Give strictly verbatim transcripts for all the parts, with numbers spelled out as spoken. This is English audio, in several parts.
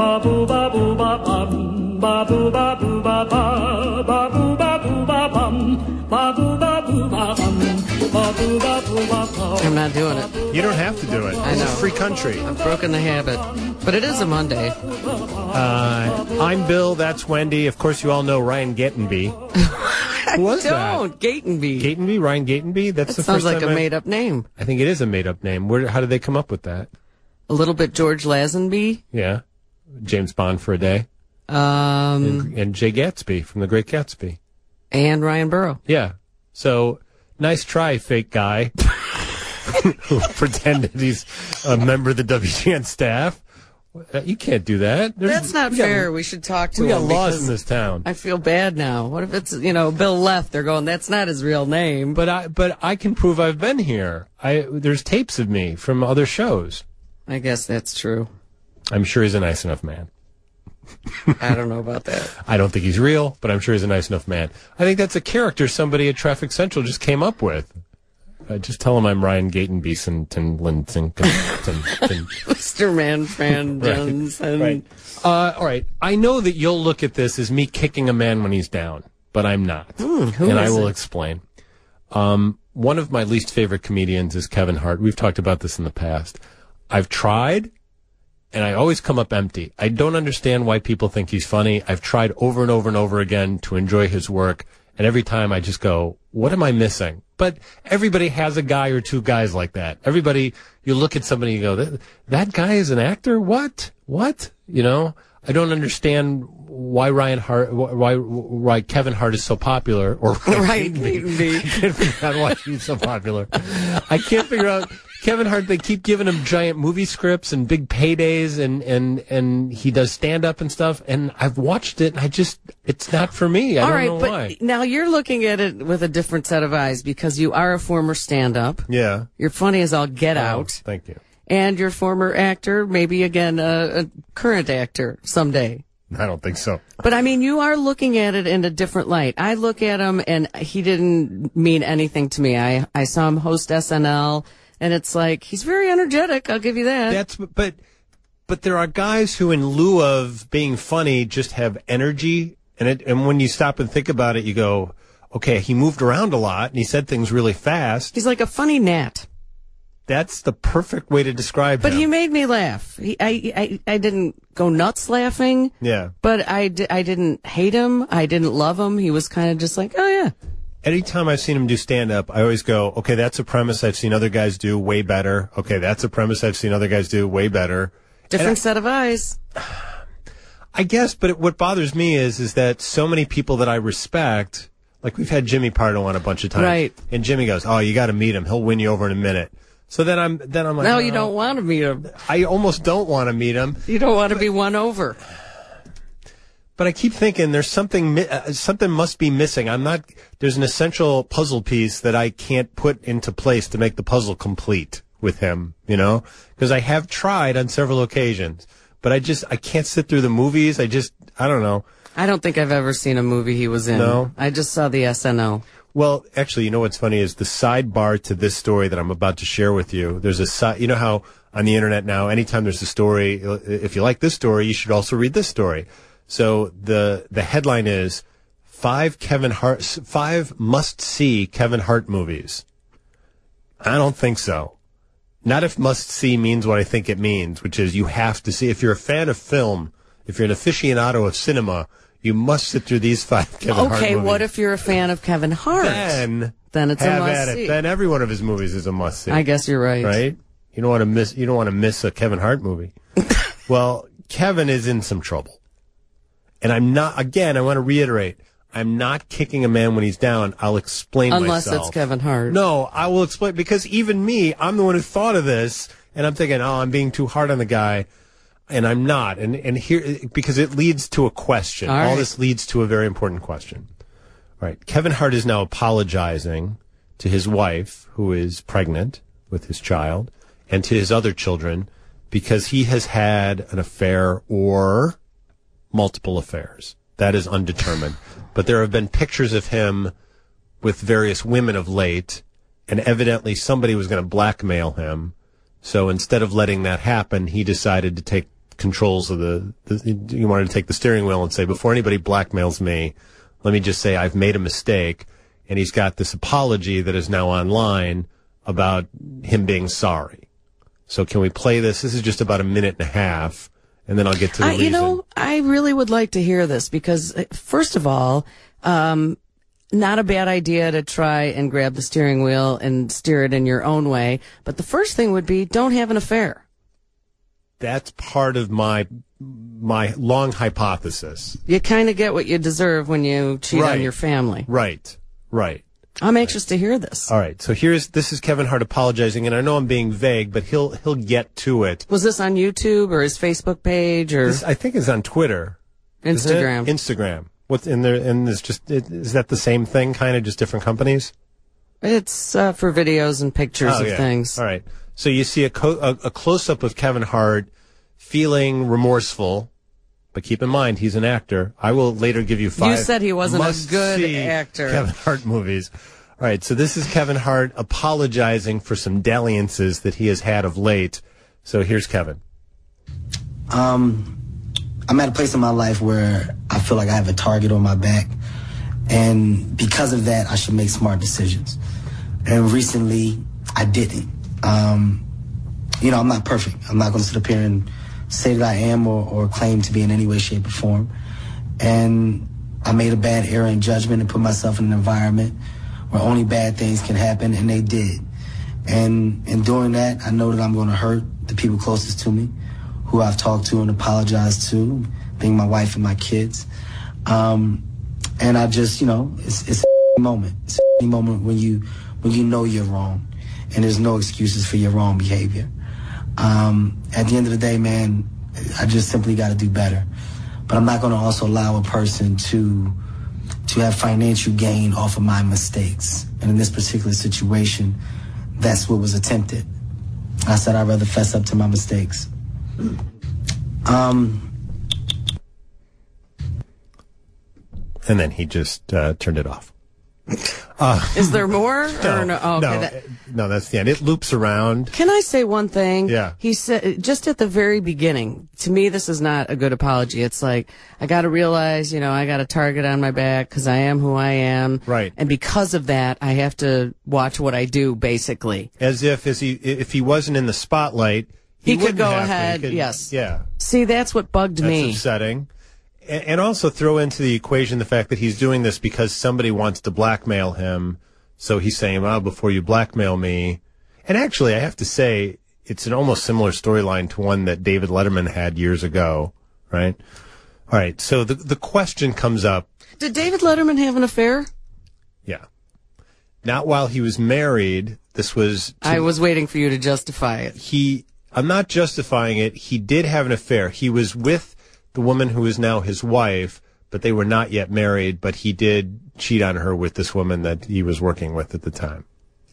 ba boo ba boo ba bum, ba boo ba boo ba ba, ba boo ba boo ba bum, ba boo ba boo ba bum, ba boo ba boo ba ba. I'm not doing it. You don't have to do it. I know. It's a free country. I've broken the habit. But it is a Monday. Uh, I'm Bill. That's Wendy. Of course, you all know Ryan Gatenby. Who was don't. that? Gatenby. Gatenby? Ryan Gatenby? That's That the sounds first like time a I- made-up name. I think it is a made-up name. Where? How did they come up with that? A little bit George Lazenby. Yeah. James Bond for a day. Um, And, and Jay Gatsby from The Great Gatsby. and Ryan Burrow. Yeah. So, nice try, fake guy. Who pretended he's a member of the W G N staff. Uh, You can't do that. There's- That's not we got- fair. We should talk to We got him. laws because in this town. I feel bad now. What if it's, you know, Bill left? They're going, that's not his real name. But I, but I can prove I've been here. I there's tapes of me from other shows. I guess that's true. I'm sure he's a nice enough man. I don't know about that. I don't think he's real, but I'm sure he's a nice enough man. I think that's a character somebody at Traffic Central just came up with. Uh, just tell him I'm Ryan Gatenby, Tin Linton, Mister Manfran Johnson. Right. Uh, all right. I know that you'll look at this as me kicking a man when he's down, but I'm not. Mm, who and I is will it? explain. Um, one of my least favorite comedians is Kevin Hart. We've talked about this in the past. I've tried, and I always come up empty. I don't understand why people think he's funny. I've tried over and over and over again to enjoy his work, and every time I just go, what am I missing? But everybody has a guy or two guys like that. Everybody, you look at somebody and you go, that, that guy is an actor? What? What? You know, I don't understand why Ryan Hart, why, why Kevin Hart is so popular, or Right, Gatenby. I can't figure out why he's so popular. I can't figure out Kevin Hart. They keep giving him giant movie scripts and big paydays, and and and he does stand up and stuff. And I've watched it, and I just, it's not for me. I All don't right, know but why. now you're looking at it with a different set of eyes because you are a former stand-up. Yeah. You're funny as all get Oh, out. thank you. And you're a former actor, maybe again a, a current actor someday. I don't think so. But I mean, you are looking at it in a different light. I look at him and he didn't mean anything to me. I, I saw him host S N L and it's like, he's very energetic. I'll give you that. That's but but there are guys who, in lieu of being funny, just have energy, and it and when you stop and think about it, you go, okay, he moved around a lot and he said things really fast. He's like a funny gnat. That's the perfect way to describe But him. he made me laugh. He, I, I, I didn't go nuts laughing. Yeah. But I, di- I didn't hate him. I didn't love him. He was kind of just like, oh yeah. Anytime I've seen him do stand-up, I always go, okay, that's a premise I've seen other guys do way better. Okay, that's a premise I've seen other guys do way better. Different I- set of eyes. I guess, but what bothers me is is that so many people that I respect, like we've had Jimmy Pardo on a bunch of times, Right. and Jimmy goes, "Oh, you got to meet him. He'll win you over in a minute." So then I'm then I'm like, No, oh, you don't want to meet him. I almost don't want to meet him, You don't want to be won over. but I keep thinking there's something mi- uh, something must be missing. I'm not. There's an essential puzzle piece that I can't put into place to make the puzzle complete with him. You know, because I have tried on several occasions, but I just I can't sit through the movies. I just I don't know. I don't think I've ever seen a movie he was in. No? I just saw the S N L. Well, actually, you know what's funny is the sidebar to this story that I'm about to share with you. There's a side, you know how on the internet now, anytime there's a story, if you like this story, you should also read this story. So the the headline is five Kevin Hart, five must see Kevin Hart movies. I don't think so. Not if must see means what I think it means, which is you have to see. If you're a fan of film, if you're an aficionado of cinema, you must sit through these five Kevin Hart Okay, movies. what if you're a fan of Kevin Hart? Then, Then it's a have at must-see. it. Then every one of his movies is a must see. I guess you're right. Right? You don't want to miss. You don't want to miss a Kevin Hart movie. Well, Kevin is in some trouble, and I'm not. Again, I want to reiterate: I'm not kicking a man when he's down. I'll explain Unless myself. it's Kevin Hart. No, I will explain because even me, I'm the one who thought of this, and I'm thinking, oh, I'm being too hard on the guy. And I'm not. And and here, because it leads to a question. All All right. this leads to a very important question. All right. Kevin Hart is now apologizing to his wife, who is pregnant with his child, and to his other children because he has had an affair or multiple affairs. That is undetermined. But there have been pictures of him with various women of late, and evidently somebody was going to blackmail him. So instead of letting that happen, he decided to take controls of the, the, you wanted to take the steering wheel and say, before anybody blackmails me, let me just say I've made a mistake. And he's got this apology that is now online about him being sorry. So can we play this? This is just about a minute and a half, and then I'll get to the I, reason. You know, I really would like to hear this because, first of all, um, not a bad idea to try and grab the steering wheel and steer it in your own way. But the first thing would be don't have an affair. That's part of my my long hypothesis. You kind of get what you deserve when you cheat Right. on your family. Right, right. I'm anxious to hear this. All right, so here's this is Kevin Hart apologizing, and I know I'm being vague, but he'll he'll get to it. Was this on YouTube or his Facebook page or This, I think, is on Twitter, isn't it? Instagram? Instagram. What's in there? And it's just it, is that the same thing? Kind of just different companies. It's uh, for videos and pictures Oh, of yeah. things. All right. So you see a, co- a, a close-up of Kevin Hart feeling remorseful, but keep in mind, he's an actor. I will later give you five. You said he wasn't a good must-see actor. Kevin Hart movies. All right. So this is Kevin Hart apologizing for some dalliances that he has had of late. So here's Kevin. Um, I'm at a place in my life where I feel like I have a target on my back. And because of that, I should make smart decisions. And recently, I didn't. Um, you know, I'm not perfect. I'm not going to sit up here and say that I am or, or claim to be in any way, shape, or form. And I made a bad error in judgment and put myself in an environment where only bad things can happen, and they did. And in doing that, I know that I'm going to hurt the people closest to me, who I've talked to and apologized to, being my wife and my kids. Um, and I just, you know, it's, it's a moment. It's a moment when you when you know you're wrong, and there's no excuses for your wrong behavior. Um, at the end of the day, man, I just simply got to do better. But I'm not going to also allow a person to to have financial gain off of my mistakes. And in this particular situation, that's what was attempted. I said I'd rather fess up to my mistakes. Um, And then he just uh, turned it off. Uh, Is there more? no, or no? Oh, okay, no, that- no, that's the end. It loops around. Can I say one thing? Yeah. He said, just at the very beginning, to me, this is not a good apology. It's like, I got to realize, you know, I got a target on my back because I am who I am. Right. And because of that, I have to watch what I do, basically. As if as he if he wasn't in the spotlight, he, He could wouldn't go have to. He ahead, could- yes. Yeah. See, that's what bugged That's me. upsetting. A- And also throw into the equation the fact that he's doing this because somebody wants to blackmail him. So he's saying, well, before you blackmail me. And actually, I have to say, it's an almost similar storyline to one that David Letterman had years ago, right? All right. So the the question comes up. Did David Letterman have an affair? Yeah. Not while he was married. This was. to- I was waiting for you to justify it. he I'm not justifying it. He did have an affair. He was with the woman who is now his wife, but they were not yet married, but he did cheat on her with this woman that he was working with at the time.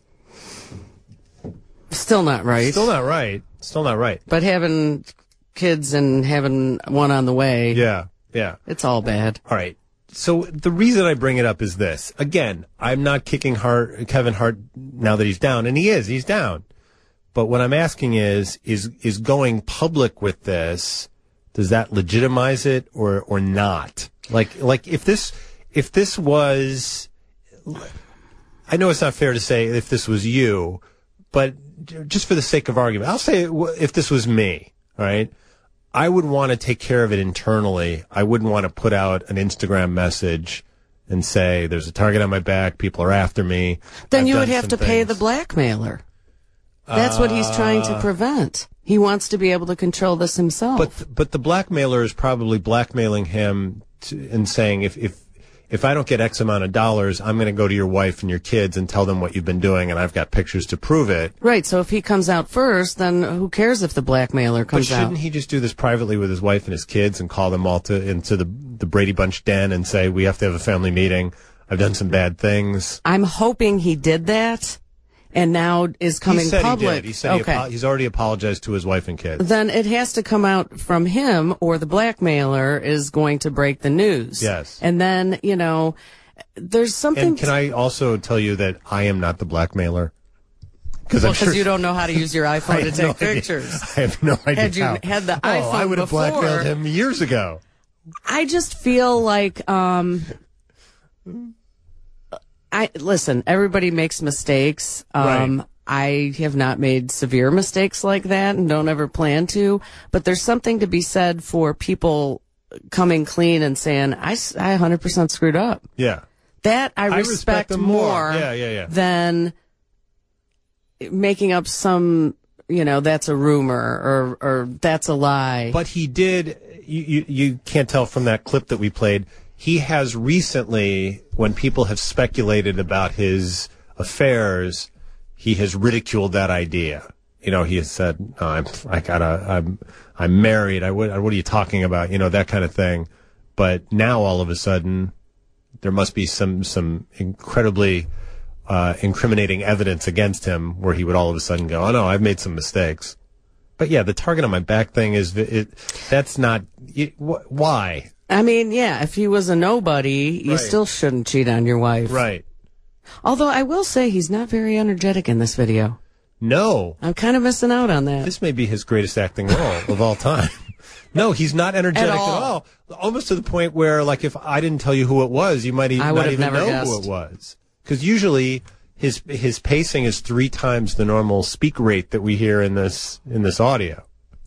Still not right. Still not right. Still not right. But having kids and having one on the way, Yeah. Yeah. it's all bad. All right. So the reason I bring it up is this. Again, I'm not kicking Hart, Kevin Hart now that he's down, and he is. He's down. But what I'm asking is, is, is going public with this, does that legitimize it or, or not? Like, like if this, if this was, I know it's not fair to say if this was you, but just for the sake of argument, I'll say if this was me, all right? I would want to take care of it internally. I wouldn't want to put out an Instagram message and say, there's a target on my back, people are after me. Then I've you would done have some to pay things." the blackmailer. That's what he's trying to prevent. He wants to be able to control this himself. But but the blackmailer is probably blackmailing him to, and saying, if, if if I don't get X amount of dollars, I'm going to go to your wife and your kids and tell them what you've been doing, and I've got pictures to prove it. Right, so if he comes out first, then who cares if the blackmailer But comes shouldn't out? he just do this privately with his wife and his kids and call them all to into the the Brady Bunch den and say, we have to have a family meeting. I've done some bad things. I'm hoping he did that, and now is coming he said public. he did. He said he okay. apo- he's already apologized to his wife and kids. Then it has to come out from him, or the blackmailer is going to break the news. Yes. And then, you know, there's something. And can I also tell you that I am not the blackmailer? Because Well, I'm sure you don't know how to use your I iPhone to have take no idea. pictures. I have no idea. Had you how. had the oh, iPhone I would have before, blackmailed him years ago. I just feel like, um, I listen. Everybody makes mistakes. Um, Right. I have not made severe mistakes like that, and don't ever plan to. But there's something to be said for people coming clean and saying, "I, s- I one hundred percent screwed up." Yeah. That I I respect, respect them more. more Yeah, yeah, yeah. than making up some, you know, that's a rumor or or that's a lie. But he did. You, you you can't tell from that clip that we played. He has recently, when people have speculated about his affairs, he has ridiculed that idea. You know, he has said, oh, "I'm I gotta I'm I'm married. I what what are you talking about? You know, that kind of thing." But now all of a sudden, there must be some some incredibly uh, incriminating evidence against him, where he would all of a sudden go, "Oh no, I've made some mistakes." But yeah, the target on my back thing is it. That's not it, wh- why. I mean, yeah, if he was a nobody, you Right. still shouldn't cheat on your wife. Right. Although I will say he's not very energetic in this video. No. I'm kind of missing out on that. This may be his greatest acting role of all time. No, he's not energetic At at all. all. Almost to the point where, like, if I didn't tell you who it was, you might e- I would not have even never know guessed. who it was. Because usually his his pacing is three times the normal speak rate that we hear in this in this audio.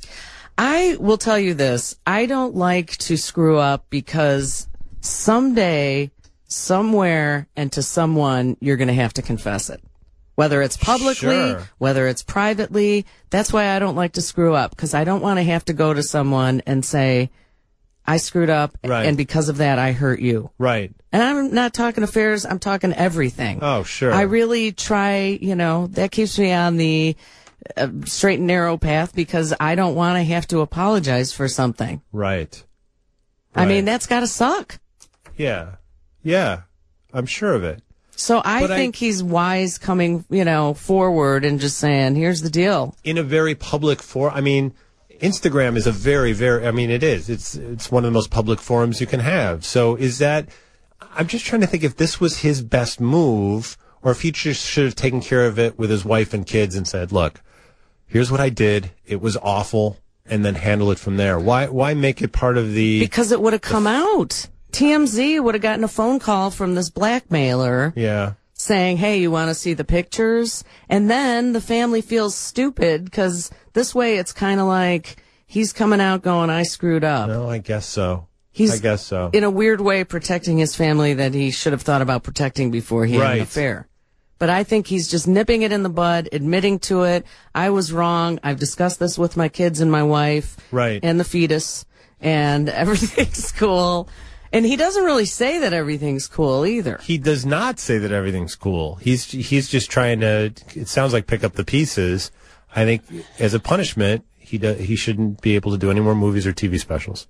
I will tell you this. I don't like to screw up because someday, somewhere, and to someone, you're going to have to confess it. Whether it's publicly, Sure. whether it's privately. That's why I don't like to screw up, because I don't want to have to go to someone and say, I screwed up, Right. and because of that, I hurt you. Right. And I'm not talking affairs, I'm talking everything. Oh, sure. I really try, you know, that keeps me on the uh, straight and narrow path, because I don't want to have to apologize for something. Right. I mean, Right. that's got to suck. Yeah. Yeah. I'm sure of it. So I But I- think he's wise coming, you know, forward and just saying, here's the deal. In a very public forum. I mean, Instagram is a very, very, I mean, it is. It's, it's one of the most public forums you can have. So is that, I'm just trying to think if this was his best move, or if he just should have taken care of it with his wife and kids and said, look, here's what I did. It was awful. And then handle it from there. Why, why make it part of the, Because it would have come out. T M Z would have gotten a phone call from this blackmailer yeah. saying, hey, you want to see the pictures? And then the family feels stupid, because this way it's kind of like he's coming out going, I screwed up. No, I guess so. He's I guess so. in a weird way protecting his family that he should have thought about protecting before he had Right. an affair. But I think he's just nipping it in the bud, admitting to it. I was wrong. I've discussed this with my kids and my wife. Right. And the fetus. And everything's cool. And he doesn't really say that everything's cool either. He does not say that everything's cool. He's he's just trying to. It sounds like pick up the pieces. I think as a punishment, he do, he shouldn't be able to do any more movies or T V specials.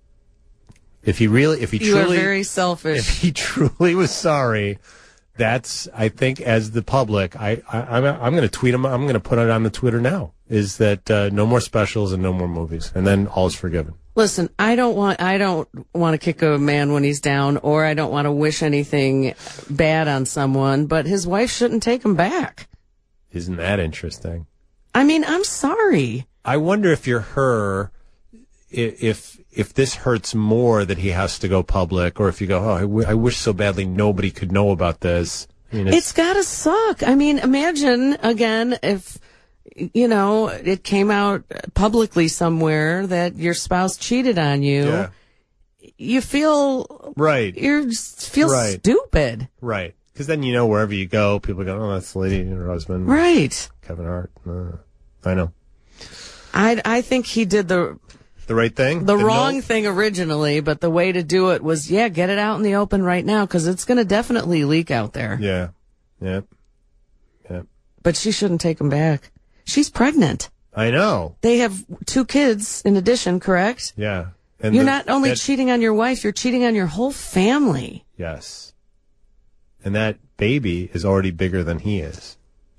If he really, if he You truly, are very selfish. if he truly was sorry, that's I think as the public, I, I I'm I'm going to tweet him. I'm going to put it on the Twitter now. Is that uh, no more specials and no more movies, and then all is forgiven. Listen, I don't want I don't want to kick a man when he's down, or I don't want to wish anything bad on someone, but his wife shouldn't take him back. Isn't that interesting? I mean, I'm sorry. I wonder if you're her, i- if if this hurts more that he has to go public, or if you go, oh, I, w- I wish so badly nobody could know about this. I mean, It's gotta suck. I mean, imagine again if, you know, it came out publicly somewhere that your spouse cheated on you. yeah, You feel right, you just feel Right. stupid, right. Because then you know wherever you go, people go, oh, that's the lady and her husband, right? Kevin Hart. Uh, I know I I think he did the the right thing, the no- wrong thing originally, but the way to do it was, yeah, get it out in the open right now, because it's going to definitely leak out there. Yeah, yeah, yeah. But she shouldn't take him back. She's pregnant. I know. They have two kids in addition, correct? Yeah, and You're the- not only that- cheating on your wife, you're cheating on your whole family. yes, and that baby is already bigger than he is.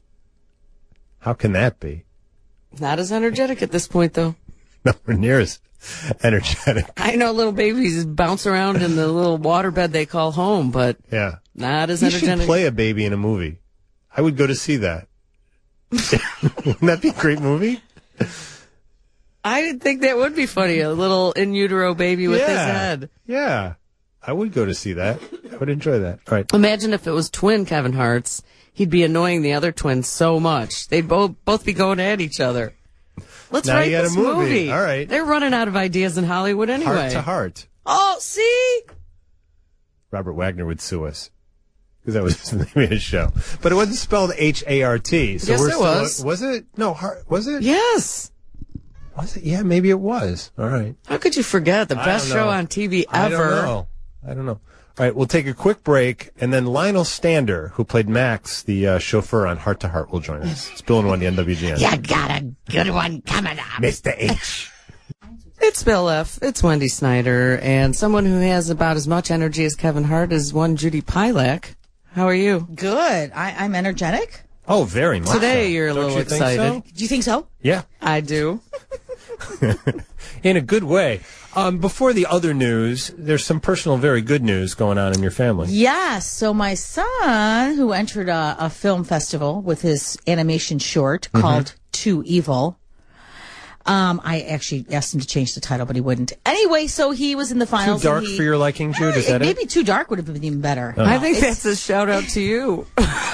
How can that be? Not as energetic at this point, though. Nowhere near as energetic. I know little babies bounce around in the little waterbed they call home, but Yeah. not as He should energetic. play a baby in a movie. I would go to see that. Wouldn't that be a great movie? I think that would be funny. A little in utero baby with yeah. his head. Yeah. I would go to see that. I would enjoy that. All right. Imagine if it was twin Kevin Hart's. He'd be annoying the other twins so much. They'd both both be going at each other. Let's Now write you got a this movie. movie. All right. They're running out of ideas in Hollywood anyway. Heart to Heart. Oh, see? Robert Wagner would sue us. Because that was the name of his show. But it wasn't spelled H A R T. So Yes, we're it still, was. Was it? No, heart, was it? Yes. Was it? Yeah, maybe it was. All right. How could you forget the I best don't know. show on T V ever? I don't know. I don't know. All right, we'll take a quick break, and then Lionel Stander, who played Max, the uh, chauffeur on Heart to Heart, will join us. It's Bill and Wendy on W G N. You got a good one coming up. Mister H. It's Bill F. It's Wendy Snyder, and someone who has about as much energy as Kevin Hart is one Judy Pilak. How are you? Good. I, I'm energetic. Oh, very much. Today so. you're a Don't little you think excited. so? Do you think so? Yeah, I do. in a good way. Um, before the other news, there's some personal, very good news going on in your family. Yes. So my son, who entered a, a film festival with his animation short called Too Evil. Um, I actually asked him to change the title, but he wouldn't. Anyway, so he was in the Too finals. dark and he, for your liking, Jude? Is Uh, that it? maybe Too Dark would have been even better. I think It's- that's a shout out to you.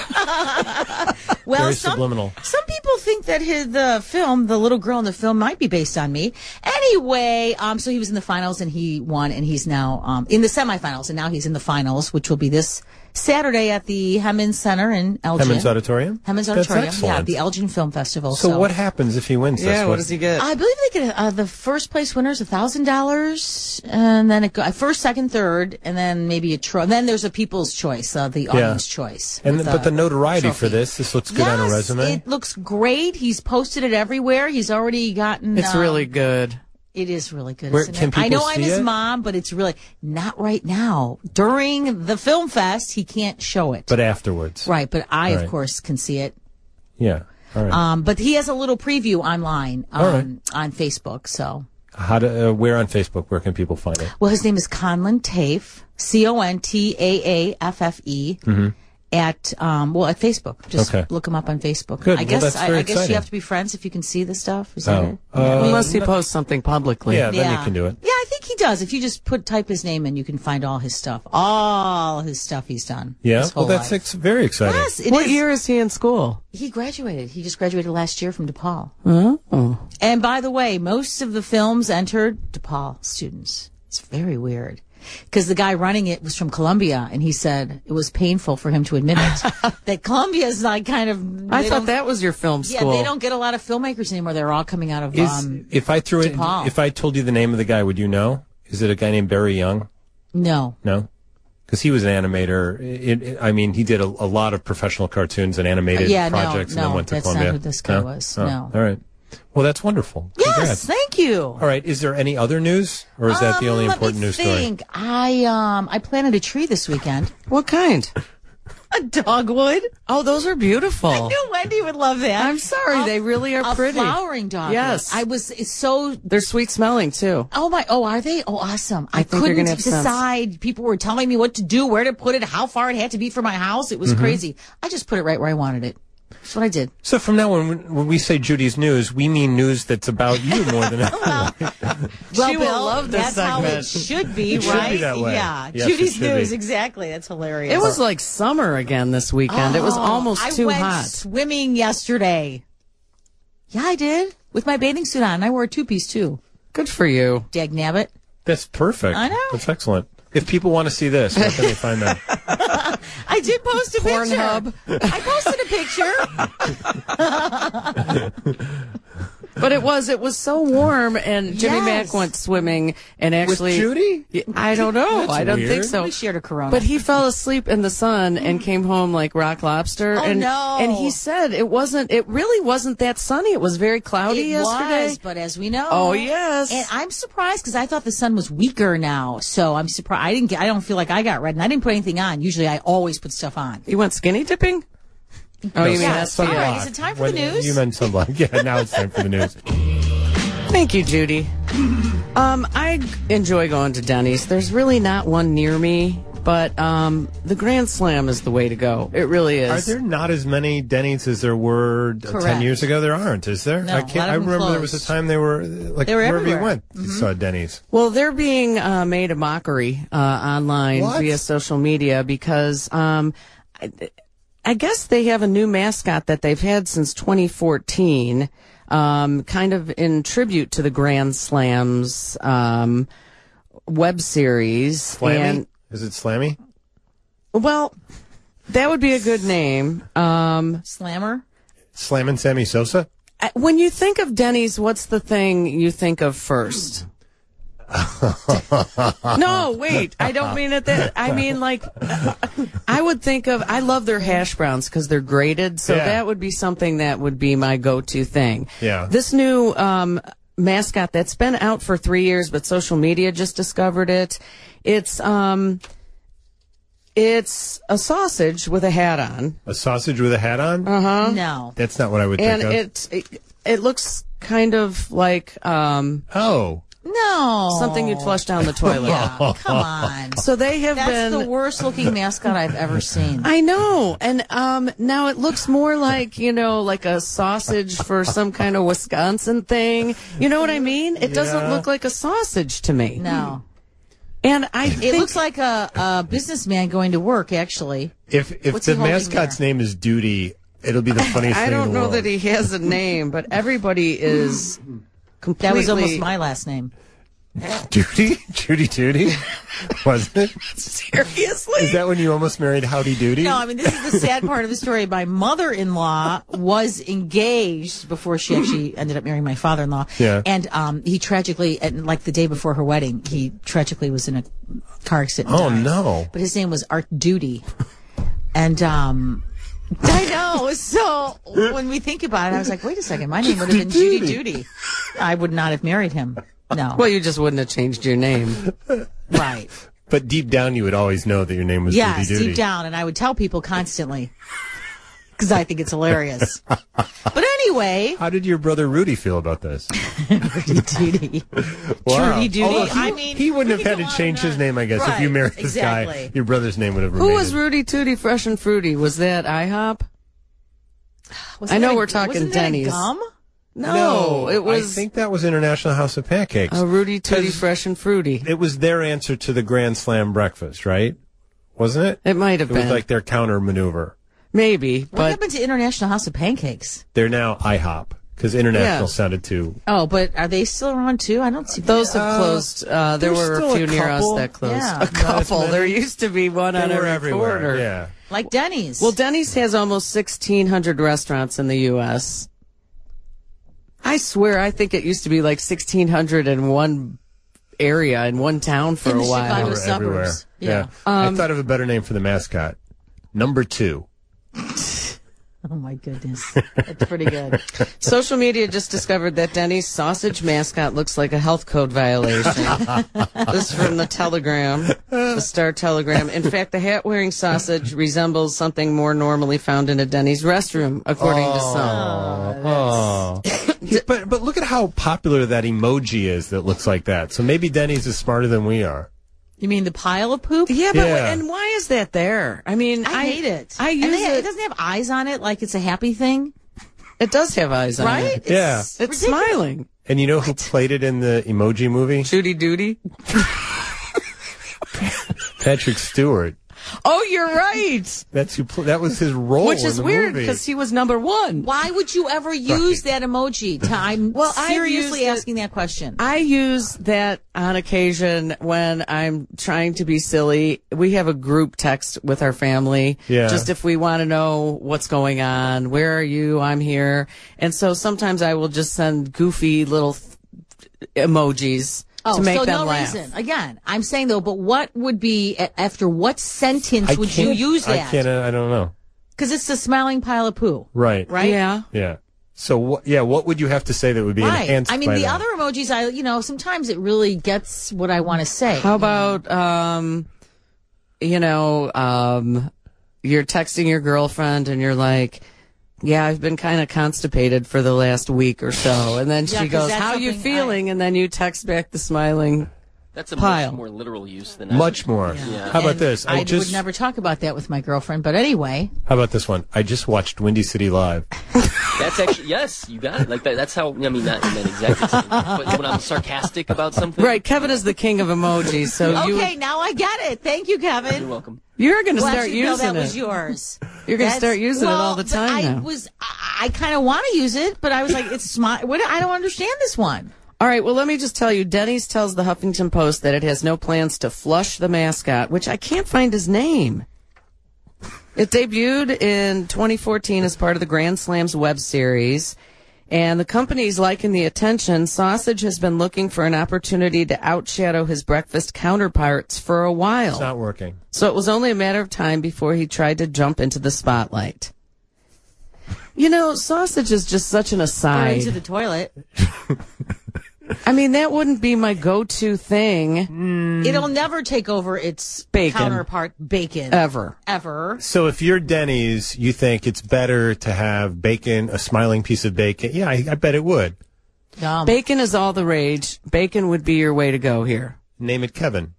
Well, Very some, subliminal. Some people think that his, the film, the little girl in the film, might be based on me. Anyway, um, so he was in the finals and he won, and he's now um, in the semifinals, and now he's in the finals, which will be this Saturday at the Hemmons Center in Elgin. Hemmons Auditorium? Hemmons That's Auditorium, yeah, excellent. the Elgin Film Festival. So, what happens if he wins this? Yeah, what does he get? I believe they get uh, the first place winners a thousand dollars, and then it go, first, second, third, and then maybe a tro- Then there's a people's choice, uh, the audience choice. And with but the notoriety trophy. for this, this looks good yes, on a resume. It looks great. He's posted it everywhere. He's already gotten. It's um, really good. It is really good. Where- isn't can it? I people know I'm see his it? mom, but it's really not right now. During the film fest, he can't show it. But afterwards. right, but I, All of right. course, can see it. Yeah. All right. Um, but he has a little preview online um, All right. on Facebook. So, How to, uh, where on Facebook? Where can people find it? well, his name is Conlon Tafe, C O N T A A F F E. At um well at Facebook, just Okay. look him up on Facebook. Good. I Well, guess that's I, very I guess exciting. you have to be friends if you can see the stuff. Is that Oh. it? Uh, Unless he posts something publicly. Yeah, then you can do it. Yeah, I think he does. If you just put type his name in, you can find all his stuff. All his stuff he's done. Yeah. his Well, whole that's life. ex- very exciting. Yes, it What is. year is he in school? He graduated. He just graduated last year from DePaul. Oh. And by the way, most of the films entered DePaul students. It's very weird. Because the guy running it was from Columbia, and he said it was painful for him to admit it. That Columbia is like kind of. I they thought don't- that was your film Yeah, school. they don't get a lot of filmmakers anymore. They're all coming out of. Is, um, if I threw it, DePaul. if I told you the name of the guy, would you know? Is it a guy named Barry Young? no. No? Because he was an animator. It, it, I mean, he did a, a lot of professional cartoons and animated Yeah, no, projects and then no, went to that's not Columbia. who this guy was. Oh, No. All right. Well, that's wonderful. Yes, Congrats. thank you. All right. Is there any other news, or is that the Um, only let important me news story? think. I um I planted a tree this weekend. What kind? A dogwood. Oh, those are beautiful. I knew Wendy would love that. I'm sorry, A- they really are a pretty. flowering dogwood. Yes. I was it's so. They're sweet smelling too. Oh my! Oh, are they? Oh, awesome! I, I think they're couldn't gonna have sense. decide. People were telling me what to do, where to put it, how far it had to be from my house. It was Mm-hmm. crazy. I just put it right where I wanted it. That's what I did. So from now on, when we say Judy's news, we mean news that's about you more than Well, She will Bill, love this that's how it segment. should be, It should be right? that way. Yeah, Yes, it Judy's should news. be. Exactly. That's hilarious. It was like summer again this weekend. it was Oh, almost I too went hot. swimming yesterday. Yeah, I did with my bathing suit on. I wore a two piece too. Good for you. Dag nabbit. That's perfect. I know. That's excellent. If people want to see this, where can they find that? I did post a Pornhub. picture. I posted a picture. But it was it was so warm, and Jimmy Yes. Mack went swimming, and actually, Judy? Yeah, I don't know. That's I don't think weird. so. We shared a Corona. But he fell asleep in the sun and came home like rock lobster. Oh, and, no. And he said it wasn't. It really wasn't that sunny. It was very cloudy it yesterday. was, but as we know, Oh, yes. And I'm surprised because I thought the sun was weaker now. So I'm surprised. I didn't get. I don't feel like I got red, and I didn't put anything on. Usually, I always put stuff on. You went skinny dipping? Oh, you mean Yeah, that's all the. right. Is it time for the news? You meant sunblock. Yeah, now it's time for the news. Thank you, Judy. Um, I enjoy going to Denny's. There's really not one near me, But um, the Grand Slam is the way to go. It really is. Are there not as many Denny's as there were uh, ten Correct. years ago? There aren't, is there? No, I a can't. lot of I them remember there was a closed. time they were like They were wherever everywhere. you went, you saw Denny's. Well, they're being uh, made a mockery uh, online What? via social media because um, I, I guess they have a new mascot that they've had since twenty fourteen, um, kind of in tribute to the Grand Slams um, web series. Slammy? And, Is it Slammy? well, that would be a good name. Um, Slammer? Slammin' Sammy Sosa? I- when you think of Denny's, what's the thing you think of first? No, wait. I don't mean it that. I mean, like, I would think of, I love their hash browns because they're grated. So Yeah. that would be something that would be my go-to thing. Yeah. This new um, mascot that's been out for three years, but social media just discovered it. It's, um, it's a sausage with a hat on. A sausage with a hat on? Uh-huh. No. That's not what I would And think of. it, it, it looks kind of like, um, Oh. No. something you'd flush down the toilet. Yeah, come on. So they have That's been. the worst looking mascot I've ever seen. I know. And um, now it looks more like, you know, like a sausage for some kind of Wisconsin thing. You know what I mean? It doesn't Yeah. look like a sausage to me. No. And I It think, looks like a, a businessman going to work, actually. If if What's the he holding mascot's there? name is Duty, it'll be the funniest I thing in don't the know world. that he has a name, but everybody is completely. That was almost my last name. Duty? Judy Duty? Was it? Seriously? Is that when you almost married Howdy Doody? No, I mean, this is the sad part of the story. My mother-in-law was engaged before she actually ended up marrying my father-in-law. Yeah. And um, he tragically, and like the day before her wedding, he tragically was in a car accident. and Oh, died. no. But his name was Art Duty. And, um... I know. So when we think about it, I was like, wait a second, my name would have been Judy Duty. I would not have married him. No. Well, you just wouldn't have changed your name. Right. But deep down, you would always know that your name was Yes, Duty Duty. deep down. And I would tell people constantly because I think it's hilarious. But anyway, How did your brother Rudy feel about this? Judy. Wow. Judy Duty. Although he, I mean, he wouldn't we have had could to go change on and his name, I guess. If you Right, married this guy, exactly. your brother's name would have Who remained. was Rudy Tooty Fresh and Fruity? Was that IHOP? Wasn't I know that a- we're talking wasn't that a Denny's. gum? No, it was I think that was International House of Pancakes. a Rudy Tooty 'Cause Fresh and Fruity. It was their answer to the Grand Slam breakfast, right? Wasn't it? It might have It was been. like their counter maneuver. Maybe, What but happened to International House of Pancakes? They're now IHOP because International Yeah. sounded too. Oh, but are they still around too? I don't see. those have Uh, closed. Uh, there there's were still a a few near us couple. that closed. Yeah. A Not as couple. many. There used to be one They on were every everywhere. corner. Yeah. like Denny's. Well, Denny's has almost sixteen hundred restaurants in the U S I swear, I think it used to be like sixteen hundred in one area, in one town for In a the while. They Chicago were everywhere. suburbs. Yeah. Yeah. Um, I thought of a better name for the mascot. Number two. oh my goodness, that's pretty good. Social media just discovered that Denny's sausage mascot looks like a health code violation. This is from the Telegram, the Star Telegram. In fact, the hat-wearing sausage resembles something more normally found in a Denny's restroom, according to some. Oh. but but look at how popular that emoji is that looks like that. So maybe Denny's is smarter than we are. You mean the pile of poop? Yeah, but Yeah. and why is that there? I mean, I, hate it. I And use they- it. It doesn't have eyes on it, like it's a happy thing, It does have eyes on right? it. Yeah. It's, It's ridiculous. smiling. And you know who played it in the emoji movie? Judy Duty. Patrick Stewart. Oh, you're right. That's who. Pl- that was his role. Which in is the weird movie. because he was number one. Why would you ever use that emoji? To, I'm Well, I've seriously used it- asking that question. I use that on occasion when I'm trying to be silly. We have a group text with our family. Yeah. Just if we want to know what's going on, where are you? I'm here. And so sometimes I will just send goofy little th- emojis Oh, to make so them no laugh. reason. Again, I'm saying though, but what would be a- after what sentence I would you can't- use I that? can't. uh, I don't know. Because it's the smiling pile of poo, Right. right? Yeah. Yeah. So what? Yeah. What would you have to say that would be Right. enhanced? I mean, by the that? other emojis, I you know, sometimes it really gets what I want to say. How about, um, you know, um, you're texting your girlfriend and you're like, yeah, I've been kind of constipated for the last week or so. And then Yeah, she 'cause goes, that's how you something feeling? And then you text back the smiling That's a pile. much more literal use than Much more. Yeah. How about And this? I, just. would never talk about that with my girlfriend, but anyway. How about this one? I just watched Windy City Live. That's actually yes, you got it. Like that. That's how. I mean, not in that exact sense, but when I'm sarcastic about something. Right, Kevin is the king of emojis, so Okay, you, now I get it. Thank you, Kevin. You're welcome. you're going to Well, start actually, no, using that was it. yours. You're going to That's- start using well, it all the but time I now. was, I, I kind of want to use it, but I was like, it's smart. What? I don't understand this one. All right, well, let me just tell you, Denny's tells the Huffington Post that it has no plans to flush the mascot, which I can't find his name. It debuted in twenty fourteen as part of the Grand Slams web series, and the company's liking the attention. Sausage has been looking for an opportunity to outshadow his breakfast counterparts for a while. It's not working. So it was only a matter of time before he tried to jump into the spotlight. You know, Sausage is just such an Or aside. into the toilet. I mean, that wouldn't be my go-to thing It'll never take over its Bacon. counterpart, bacon. ever. Ever. So if you're Denny's, you think it's better to have bacon, a smiling piece of bacon? Yeah, I, I bet it would. Dumb. Bacon is all the rage. Bacon would be your way to go here. Name it Kevin.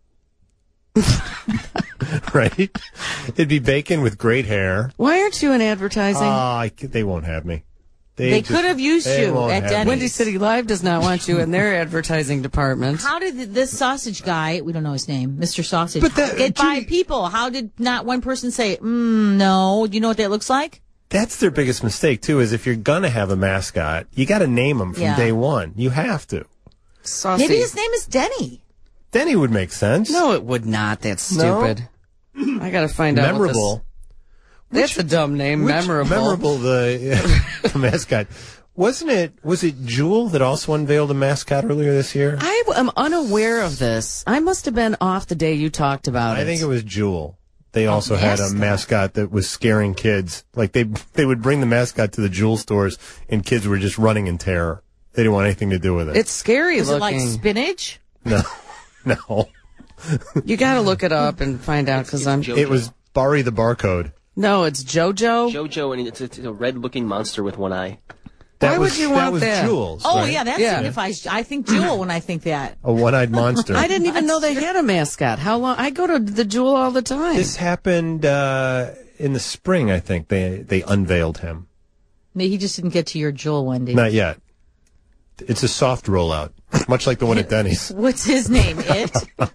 Right? It'd be bacon with great hair. Why aren't you in advertising? Ah, I c- they won't have me. They just- could have used they you won't at have Denny's. me. Windy City Live does not want you in their advertising department. How did this sausage guy, we don't know his name, Mister Sausage, But that- get by Judy- people? How did not one person say, mm, no? Do you know what that looks like? That's their biggest mistake too. Is if you're gonna have a mascot, you got to name them from Yeah. day one. You have to. Saucy. Maybe his name is Denny. Denny would make sense. No, it would not. That's No? stupid. I got to find out. what memorable. this- That's a dumb name. Which- memorable. Memorable. The, the mascot. Wasn't it? Was it Jewel that also unveiled a mascot earlier this year? I am unaware of this. I must have been off the day you talked about it. I think it was Jewel. They also had a mascot that was scaring kids. Like they they would bring the mascot to the Jewel stores, and kids were just running in terror. They didn't want anything to do with it. It's scary Is it looking. like spinach? no, no. You got to look it up and find out because I'm. Jojo. It was Barry the Barcode. No, it's JoJo. JoJo, and it's a, it's a red-looking monster with one eye. That Why was, would you that want was that? Jewel's. Oh, right? yeah, that Yeah. signifies. I think Jewel when I think that. A one-eyed monster. I didn't even know they had a mascot. How long? I go to the Jewel all the time. This happened uh, in the spring, I think. They they unveiled him. Maybe he just didn't get to your Jewel, Wendy. Not yet. It's a soft rollout, much like the one at Denny's. What's his name? It?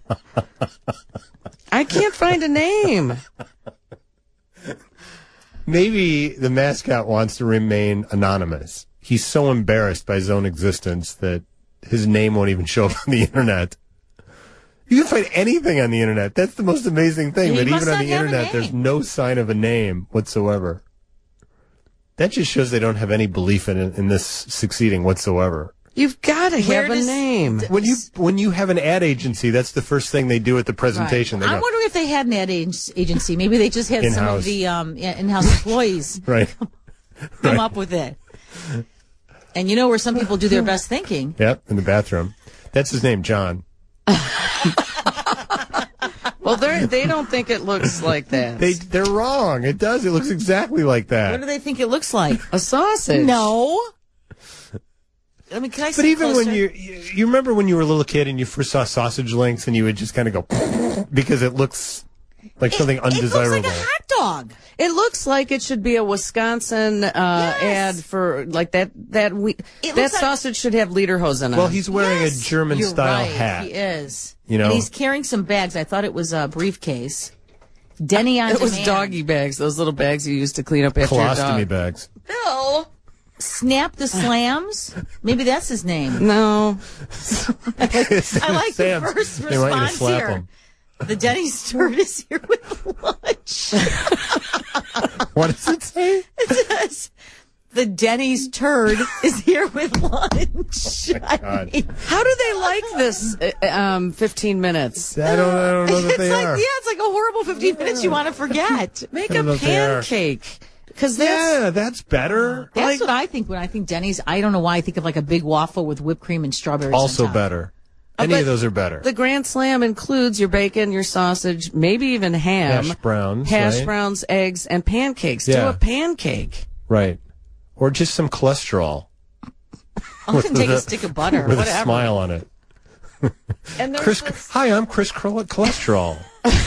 I can't find a name. Maybe the mascot wants to remain anonymous. He's so embarrassed by his own existence that his name won't even show up on the internet. You can find anything on the internet. That's the most amazing thing. He That must even on not the have a internet, there's name. no sign of a name whatsoever. That just shows they don't have any belief in in this succeeding whatsoever. You've got to Where have a does- name. When you when you have an ad agency, that's the first thing they do at the presentation. They I'm go, wondering if they had an ad ag- agency. Maybe they just had some In-house. of the um, yeah, in-house employees right. come up with it. And you know where some people do their best thinking. Yep, in the bathroom. That's his name, John. Well, they they don't think it looks like that. They they're wrong. It does. It looks exactly like What do that. they think it looks like? a sausage. No. I mean, can I But sit even when closer? you, you you remember when you were a little kid and you first saw sausage links and you would just kind of go because it looks like something It undesirable. looks like a hot dog. It looks like it should be a Wisconsin uh, ad for like that that we It that looks like- sausage should have lederhosen on. Well, he's wearing Yes, a German you're style right, hat. He is. You know? And he's carrying some bags. I thought it was a briefcase. Denny on It was demand. doggy bags, those little bags you used to clean up after your Colostomy dog. bags. Bill. Snap the Slams. Maybe that's his name. No. I like the Sam's. first They want you to response slap here. him. The Denny's turd is here with lunch. What does it say? It says, the Denny's turd is here with lunch. I God. mean, How do they like this uh, um, fifteen minutes? I don't, I don't know that it's they like, are. yeah, it's like a horrible fifteen minutes you want to forget. Make I don't a know if they are. pancake. Because that's Yeah, that's better. That's Like- what I think when I think Denny's. I don't know why I think of like a big waffle with whipped cream and strawberries. on Also top. better. Any but of those are better. the Grand Slam includes your bacon, your sausage, maybe even ham, Hash browns, hash right? browns, eggs, and pancakes. Do Yeah. a pancake. Right. Or just some cholesterol I'll even take a stick of butter, with whatever. a smile on it. And there's Chris, this- hi, I'm Chris Chol- Cholesterol.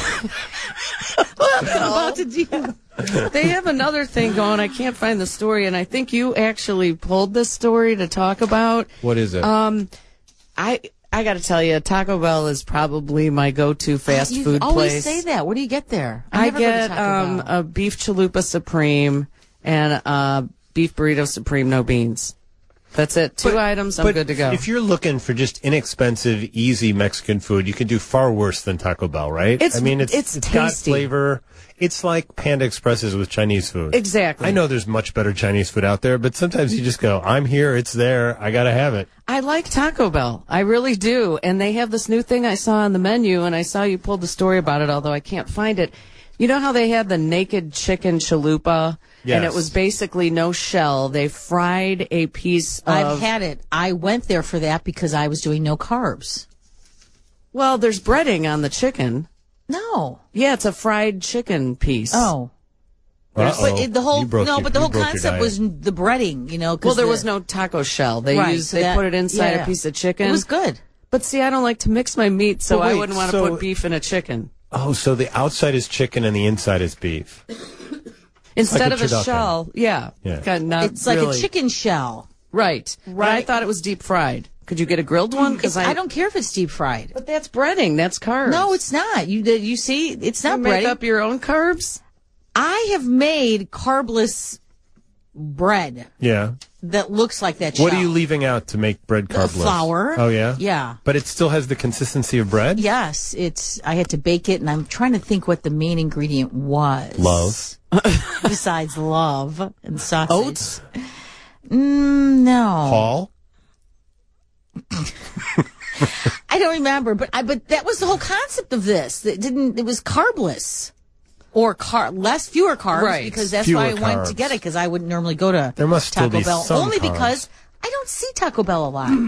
About to do. they have another thing going. I can't find the story, and I think you actually pulled this story to talk about. What is it? Um, I I got to tell you, Taco Bell is probably my go-to fast you food always place. say that. What do you get there? I never go to get Taco um, Bell. a beef chalupa supreme and a beef burrito supreme, no beans. That's it. Two But- items. I'm but good to go. If you're looking for just inexpensive, easy Mexican food, you can do far worse than Taco Bell, right? It's- I mean, it's it's got tasty. flavor. It's like Panda Expresses with Chinese food. Exactly. I know there's much better Chinese food out there, but sometimes you just go, I'm here, it's there, I gotta have it. I like Taco Bell. I really do. And they have this new thing I saw on the menu, and I saw you pulled the story about it, although I can't find it. You know how they had the naked chicken chalupa? Yes. And it was basically no shell. They fried a piece of... I've had it. I went there for that because I was doing no carbs. Well, there's breading on the chicken. No. Yeah, it's a fried chicken piece. Oh. Uh-oh. But it, the whole You broke no, your- but the you whole broke your concept diet. was the breading, you know. 'cause Well, there the- was no taco shell. They right, used, so they that- put it inside yeah. a piece of chicken. It was good. But see, I don't like to mix my meat, so But I wait, wouldn't want to so- put beef in a chicken. Oh, so the outside is chicken and the inside is beef. Instead a of a turducken. shell, yeah. Yeah. Kind of not It's like really. a chicken shell. Right. But I Right. thought it was deep fried. Could you get a grilled one? It's, I, I don't care if it's deep fried. But that's breading. That's carbs. No, it's not. You you see, it's You not make breading. up your own carbs. I have made carbless bread Yeah. that looks like that. What shell. are you leaving out to make bread The carbless? flour. Oh, yeah? Yeah. But it still has the consistency of bread? Yes, it's. I had to bake it, and I'm trying to think what the main ingredient was. Love. Besides love and sausage. Oats? Mm, no. Paul? I don't remember, but I, but that was the whole concept of this. It didn't. It was carbless, or car less, fewer carbs, Right. because that's Fewer why I went to carbs. get it because I wouldn't normally go to There must still Taco be Bell some only carbs. because I don't see Taco Bell a lot.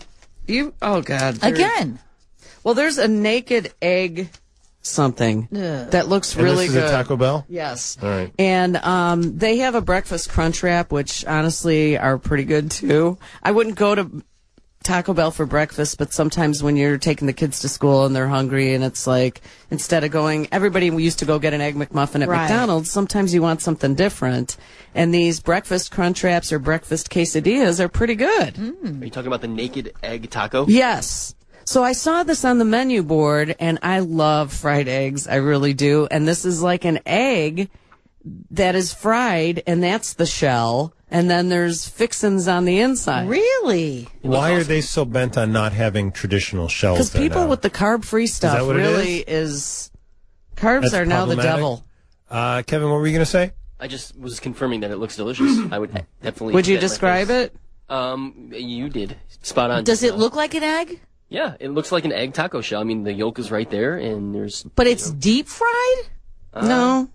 You? Oh God. There- Again, Well, there's a naked egg something Ugh. that looks And really this is good. a Taco Bell? Yes. All right. And um, they have a breakfast crunch wrap, which honestly are pretty good too. I wouldn't go to Taco Bell for breakfast, but sometimes when you're taking the kids to school and they're hungry, and it's like instead of going, everybody used to go get an egg McMuffin at Right. McDonald's. Sometimes you want something different, and these breakfast crunch wraps or breakfast quesadillas are pretty good. Mm. Are you talking about the naked egg taco? Yes. So I saw this on the menu board, and I love fried eggs. I really do. And this is like an egg that is fried, and that's the shell. And then there's fixins on the inside. really. Why are they so bent on not having traditional shells? Because there people now? with the carb-free stuff that what it really is... Carbs That's are now the problematic? devil. Uh, Kevin, what were you going to say? I just was confirming that it looks delicious. I would definitely. Would you put that in my describe face. it? Um, you did. Spot on. Does it Uh, look like an egg? Yeah, it looks like an egg taco shell. I mean, the yolk is right there, and there's. But it's deep fried. no.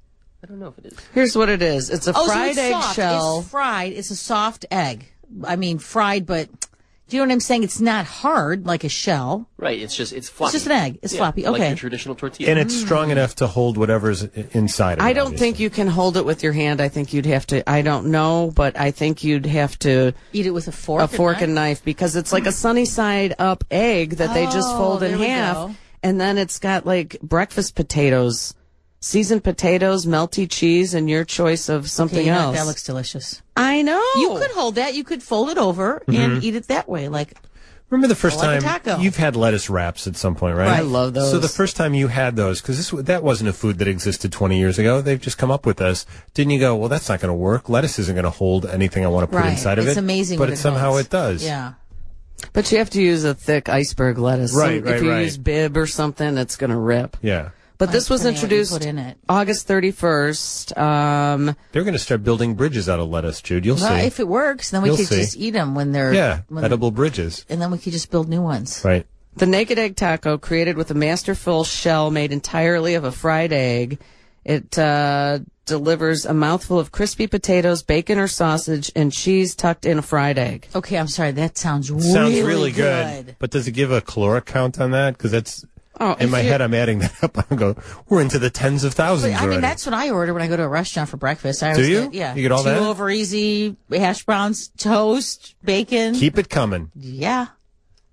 I don't know if it is. Here's what it is. It's a Oh, fried so it's egg soft. shell. It's fried. It's a soft egg. I mean, fried, but do you know what I'm saying? It's not hard like a shell. Right. It's just it's floppy. It's just an egg. It's Yeah, floppy. Like Okay. your traditional tortilla. And it's strong enough to hold whatever's i- inside of it. I don't obviously. think you can hold it with your hand. I think you'd have to, I don't know, but I think you'd have to Eat it with a fork. a fork knife? and knife because it's like a sunny side up egg that they just Oh, fold in there we half, go. and then it's got like breakfast potatoes, seasoned potatoes, melty cheese, and your choice of Okay, something you know, else. that looks delicious. I know. You could hold that. You could fold it over and eat it that way. Like, Remember the first Like a time taco. you've had lettuce wraps at some point, right? I love those. So the first time you had those, because this that wasn't a food that existed twenty years ago. They've just come up with this. Didn't you go? Well, that's not going to work. Lettuce isn't going to hold anything I want to put right. inside of it's it. amazing. but what it it somehow holds. it does. Yeah. But you have to use a thick iceberg lettuce. Right, So right, If you right. use bib or something, it's going to rip. Yeah. But this was Depending on what you introduced put in it. August thirty-first. Um, They're going to start building bridges out of lettuce, Jude. You'll Well, see. if it works, then we You'll could see. just eat them when they're yeah, when edible bridges. and then we could just build new ones. Right. The naked egg taco, created with a masterful shell made entirely of a fried egg. It uh, delivers a mouthful of crispy potatoes, bacon or sausage, and cheese tucked in a fried egg. Okay, I'm sorry. That sounds really, Sounds really good. But does it give a caloric count on that? Because that's Oh, in if my you- head. I'm adding that up. I go, we're into the tens of thousands But, I already. mean, that's what I order when I go to a restaurant for breakfast. I Do always you? Get, yeah. You get all Two that? over easy, hash browns, toast, bacon. Keep it coming. yeah.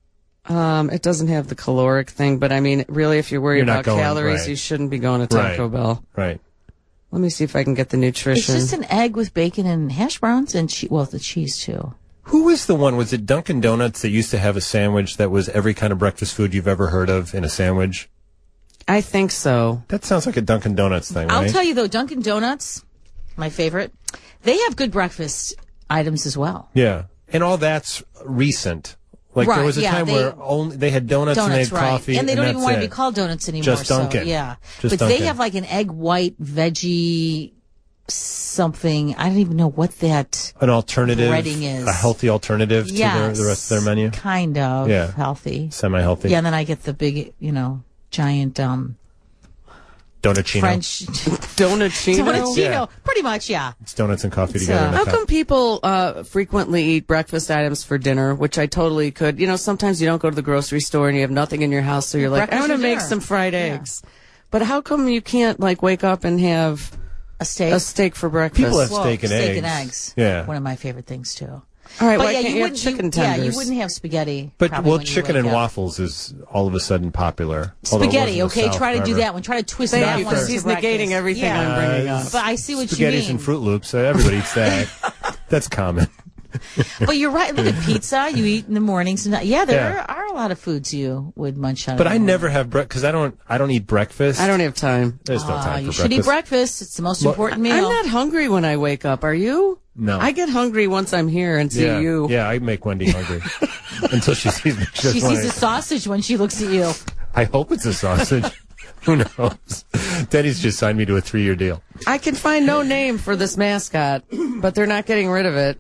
Um, it doesn't have the caloric thing, but I mean, really, if you're worried You're not about going, calories, right. you shouldn't be going to Taco Right. Bell. Right. Let me see if I can get the It's nutrition. just an egg with bacon and hash browns and che- well, the cheese too. Who was the one? Was it Dunkin' Donuts that used to have a sandwich that was every kind of breakfast food you've ever heard of in a sandwich? I think so. That sounds like a Dunkin' Donuts thing, I'll right? tell you though, Dunkin' Donuts, my favorite, they have good breakfast items as well. Yeah. And all that's recent. Like there Right, was a yeah, time they- where only they had donuts, and they Donuts, had right? coffee, and they don't and even that's want to it. be called donuts anymore. Just Dunkin'. So, yeah, Just but they Dunkin'. have like an egg white veggie something. I don't even know what that An alternative, breading is. a healthy alternative to their, yes, the rest of their menu. kind of Yeah. healthy. Semi-healthy. Yeah, and then I get the big, you know, giant um Donutino. French Donutino? Donutino. Yeah. Pretty much, yeah. It's donuts and coffee It's, together. uh, in a How cup. come people uh, frequently eat breakfast items for dinner, which I totally could? You know, sometimes you don't go to the grocery store and you have nothing in your house, so you're like, Breakfast I want for to make dinner. some fried eggs. But how come you can't, like, wake up and have A steak. a steak for breakfast? People have Well, steak and steak eggs. and eggs. Yeah. One of my favorite things too. All right, But why yeah, can't you you have wouldn't. chicken you, tenders? Yeah, you wouldn't have spaghetti. But probably well, when you chicken wake and up. waffles is all of a sudden popular. although it Spaghetti, wasn't in okay. the Try to South do forever. that one. Try to twist Thank that you, one. because into he's breakfast. negating everything yeah. I'm bringing up. But I see what you Spaghettis mean. and Fruit Loops. So everybody eats that. That's common. But you're right. Look at pizza. You eat in the mornings. And yeah, there Yeah. are a lot of foods you would munch on. But in I the morning. never have breakfast because I don't. I don't eat breakfast. I don't have time. There's no Ah, time you for should breakfast. eat breakfast. It's the most Well, important meal. I'm not hungry when I wake up. Are you? No. I get hungry once I'm here and see Yeah, you. yeah. I make Wendy hungry until she sees me. She doesn't wanna- sees a sausage when she looks at you. I hope it's a sausage. Who knows? Denny's just signed me to a three-year deal. I can find no name for this mascot, but they're not getting rid of it.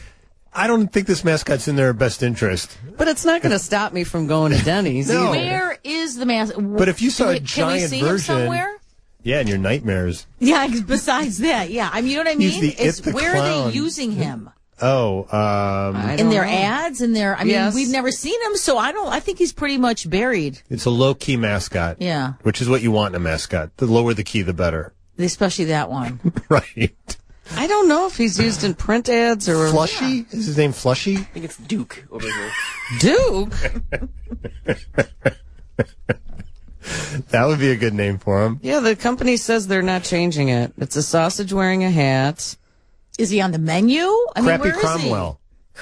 I don't think this mascot's in their best interest. But it's not going to stop me from going to Denny's. No. either. Where is the mask? But if you saw a can we, giant can we see him version- somewhere? Yeah, and your nightmares. Yeah. Besides that, yeah. I mean, you know what I mean? He's the It's It the where are Clown. they using him? Oh, um, I In don't their know. ads, in their. I mean, Yes. we've never seen him, so I don't. I think he's pretty much buried. it's a low-key mascot. Yeah. Which is what you want in a mascot. The lower the key, the better. Especially that one. Right. I don't know if he's used in print ads or Flushy? Is his name Flushy? I think it's Duke over here. Duke. That would be a good name for him. Yeah, the company says they're not changing it. It's a sausage wearing a hat. Is he on the menu? I mean, Crappy where is Cromwell.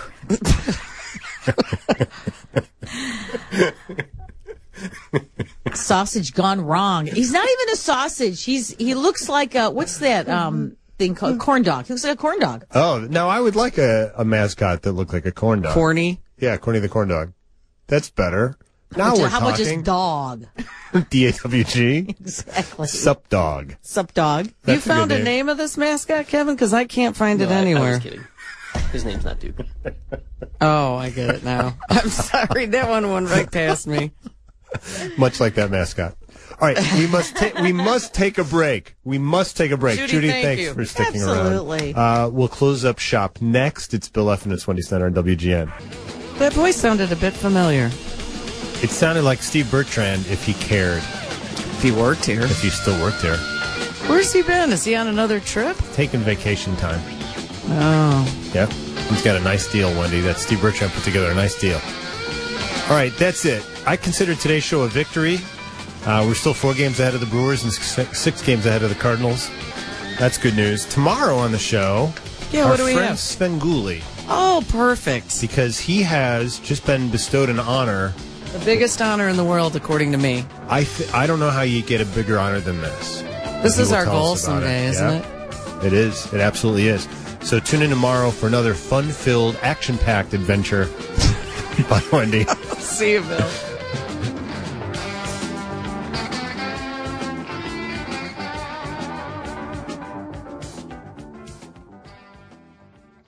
he? Sausage gone wrong. He's not even a sausage. He's he looks like a what's that um thing called corn dog? He looks like a corn dog. Oh, no, I would like a, a mascot that looked like a corn dog. Corny. Yeah, Corny the corn dog. That's better. Now we're How about just talking. dog? D A W G. Exactly. Sup dog. Sup dog? You That's a good found a name. name of this mascot, Kevin? Because I can't find No, it I- I, anywhere. was kidding. His name's not Duke. Oh, I get it now. I'm sorry. That one went right past me. Much like that mascot. All right, we must ta- we must take a break. We must take a break. Judy, thank thanks you. for sticking Absolutely. around. Uh, we'll close up shop next. It's Bill F. and it's Wendy Snyder on W G N. That voice sounded a bit familiar. It sounded like Steve Bertrand if he cared, If he worked here. if he still worked there. Where's he been? Is he on another trip? Taking vacation time. Oh. Yeah, he's got a nice deal, Wendy. That Steve Bertrand put together a nice deal. All right, that's it. I consider today's show a victory. Uh, we're still four games ahead of the Brewers and six, six games ahead of the Cardinals. That's good news. Tomorrow on the show, Yeah, our what do we friend have? Sven Gulli, Oh, perfect. because he has just been bestowed an honor. The biggest honor in the world, according to me. I th- I don't know how you get a bigger honor than this. This He is will our tell goal us about someday, it. isn't Yeah. it? It is. It absolutely is. So tune in tomorrow for another fun-filled, action-packed adventure. Bye, Wendy. See you, Bill.